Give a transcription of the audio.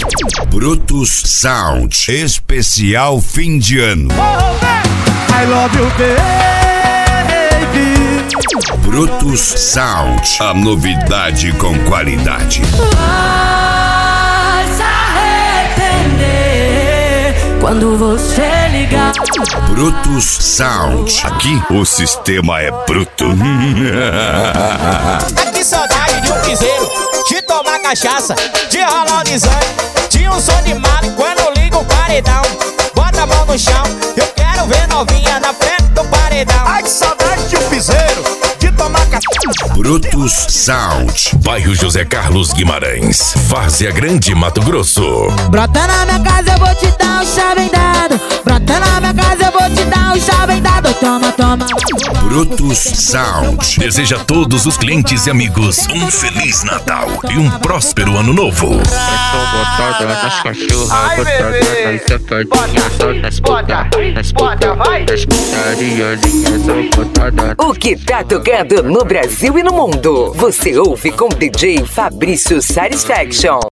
Brutus Sound, especial fim de ano. I love you, baby. Brutus Sound, a novidade com qualidade. Vai se arrepender quando você ligar. Brutus Sound, aqui o sistema é bruto. Que saudade de um piseiro, de tomar cachaça, de rolar o desânimo, de um som de mala quando liga o paredão. Bota a mão no chão, eu quero ver novinha na frente do paredão. Ai, que saudade de um piseiro, de tomar cachaça. Brutus Sound, bairro José Carlos Guimarães, Várzea Grande, Mato Grosso. Brota na minha casa, eu vou te dar um chá bem dado. Brota na minha casa, eu vou te dar um chá bem dado. Toma, toma. Brutus Sound deseja a todos os clientes e amigos um Feliz Natal e um próspero Ano Novo. Ai, bebê, bota, vai. O que tá tocando no Brasil e no mundo, você ouve com DJ Fabrício Satisfaction.